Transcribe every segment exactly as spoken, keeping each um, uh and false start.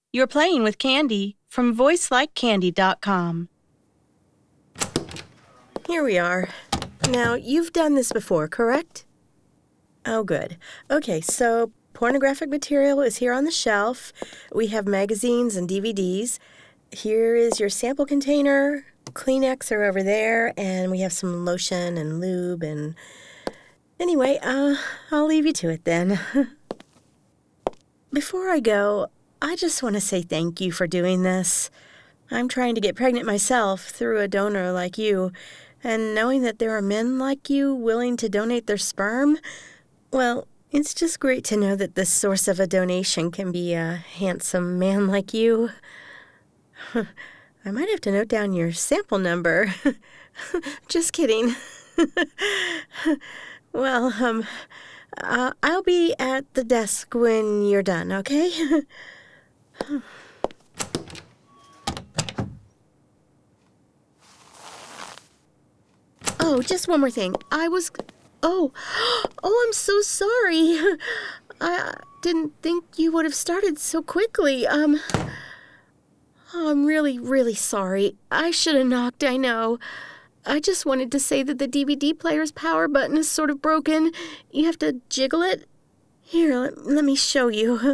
You're playing with Candy from voice like candy dot com. Here we are. Now, you've done this before, correct? Oh, good. Okay, so pornographic material is here on the shelf. We have magazines and D V Ds. Here is your sample container. Kleenex are over there, and we have some lotion and lube and... Anyway, uh, I'll leave you to it then. Before I go, I just want to say thank you for doing this. I'm trying to get pregnant myself through a donor like you, and knowing that there are men like you willing to donate their sperm, well, it's just great to know that the source of a donation can be a handsome man like you. I might have to note down your sample number. Just kidding. Well, um, uh, I'll be at the desk when you're done, okay? Oh, just one more thing. I was... Oh, oh, I'm so sorry. I didn't think you would have started so quickly. Um, oh, I'm really, really sorry. I should have knocked, I know. I just wanted to say that the D V D player's power button is sort of broken. You have to jiggle it. Here, let, let me show you.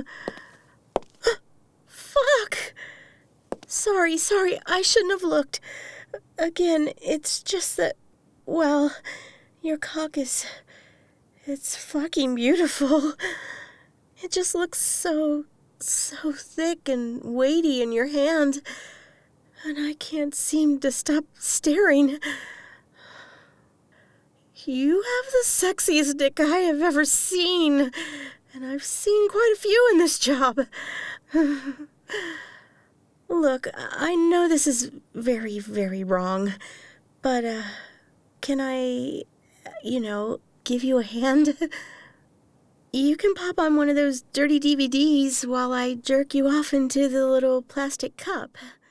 Fuck! Sorry, sorry, I shouldn't have looked. Again, it's just that, well, your cock is... It's fucking beautiful. It just looks so, so thick and weighty in your hand. And I can't seem to stop staring. You have the sexiest dick I have ever seen. And I've seen quite a few in this job. Look, I know this is very, very wrong. But, uh, can I, you know, give you a hand? You can pop on one of those dirty D V Ds while I jerk you off into the little plastic cup.